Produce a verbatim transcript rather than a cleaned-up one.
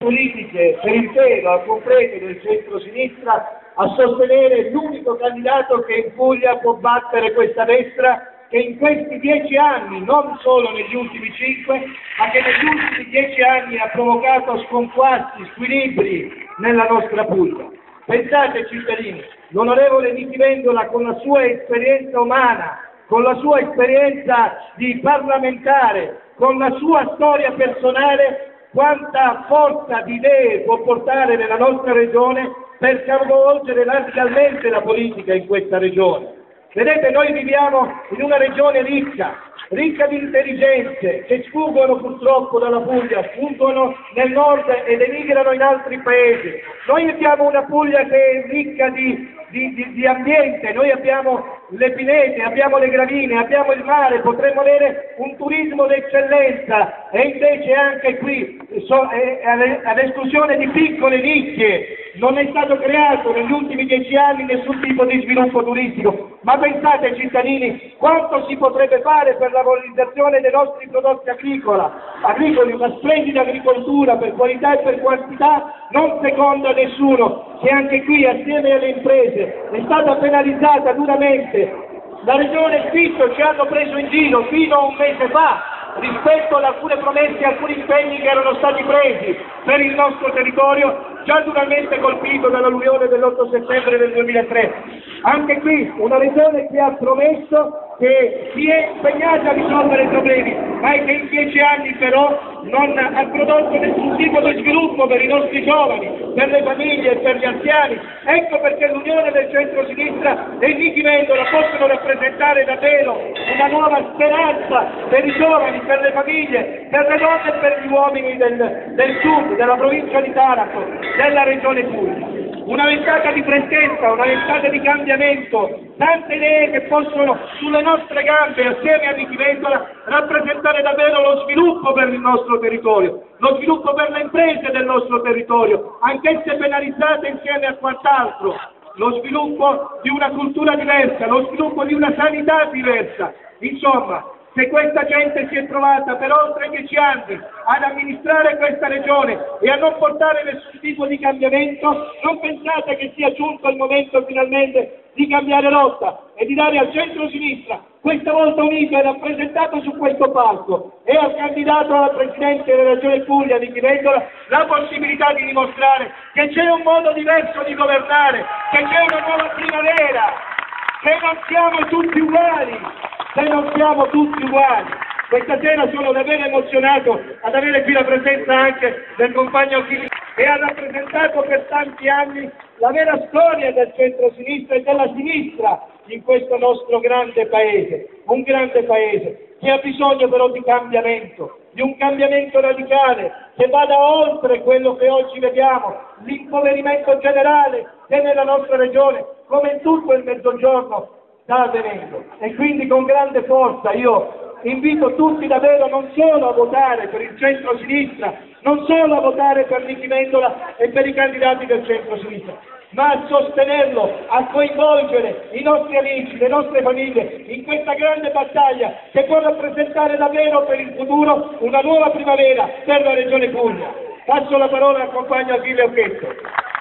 politiche per intero, al completo del centro-sinistra, a sostenere l'unico candidato che in Puglia può battere questa destra che in questi dieci anni, non solo negli ultimi cinque, ma che negli ultimi dieci anni ha provocato sconquassi, squilibri nella nostra Puglia. Pensate cittadini, l'onorevole Nichi Vendola con la sua esperienza umana, con la sua esperienza di parlamentare, con la sua storia personale, quanta forza di idee può portare nella nostra regione per capovolgere radicalmente la politica in questa regione. Vedete, noi viviamo in una regione ricca, ricca di intelligenze che sfuggono purtroppo dalla Puglia, sfuggono nel nord ed emigrano in altri paesi. Noi abbiamo una Puglia che è ricca di, di, di, di ambiente, noi abbiamo le pinete, abbiamo le gravine, abbiamo il mare, potremmo avere un turismo d'eccellenza e invece anche qui, so, è, ad esclusione di piccole nicchie, non è stato creato negli ultimi dieci anni nessun tipo di sviluppo turistico. Ma pensate cittadini, quanto si potrebbe fare per la valorizzazione dei nostri prodotti agricola, agricoli, una splendida agricoltura per qualità e per quantità, non seconda nessuno, che anche qui assieme alle imprese è stata penalizzata duramente. La regione Fitto ci hanno preso in giro fino a un mese fa rispetto ad alcune promesse e alcuni impegni che erano stati presi per il nostro territorio, già duramente colpito dall'alluvione dell'otto settembre del duemilatré. Anche qui una regione che ha promesso che si è impegnata a risolvere i problemi, ma che in dieci anni però non ha prodotto nessun tipo di sviluppo per i nostri giovani, per le famiglie e per gli anziani. Ecco perché l'unione del centro-sinistra e Nichi Vendola possono rappresentare davvero una nuova speranza per i giovani, per le famiglie, per le donne e per gli uomini del, del sud, della provincia di Taranto, della regione Puglia. Una ventata di freschezza, una ventata di cambiamento, tante idee che possono sulle nostre gambe, assieme a Nichi Vendola, rappresentare davvero lo sviluppo per il nostro territorio, lo sviluppo per le imprese del nostro territorio, anch'esse penalizzate insieme a quant'altro, lo sviluppo di una cultura diversa, lo sviluppo di una sanità diversa. Insomma, se questa gente si è trovata per oltre dieci anni ad amministrare questa regione e a non portare nessun tipo di cambiamento, non pensate che sia giunto il momento finalmente di cambiare rotta e di dare al centro-sinistra, questa volta unito e rappresentato su questo palco, e al candidato alla Presidente della Regione Puglia, Nichi Vendola, la possibilità di dimostrare che c'è un modo diverso di governare, che c'è una nuova primavera, che non siamo tutti uguali, che non siamo tutti uguali. Questa sera sono davvero emozionato ad avere qui la presenza anche del compagno Chili, che ha rappresentato per tanti anni la vera storia del centro-sinistra e della sinistra in questo nostro grande paese, un grande paese che ha bisogno però di cambiamento, di un cambiamento radicale che vada oltre quello che oggi vediamo, l'impoverimento generale che nella nostra regione, come in tutto il Mezzogiorno, sta avvenendo. E quindi con grande forza io invito tutti davvero non solo a votare per il centro-sinistra, non solo a votare per Nichi Vendola e per i candidati del centro-sinistra, ma a sostenerlo, a coinvolgere i nostri amici, le nostre famiglie in questa grande battaglia che può rappresentare davvero per il futuro una nuova primavera per la Regione Puglia. Passo la parola al compagno Achille Occhetto.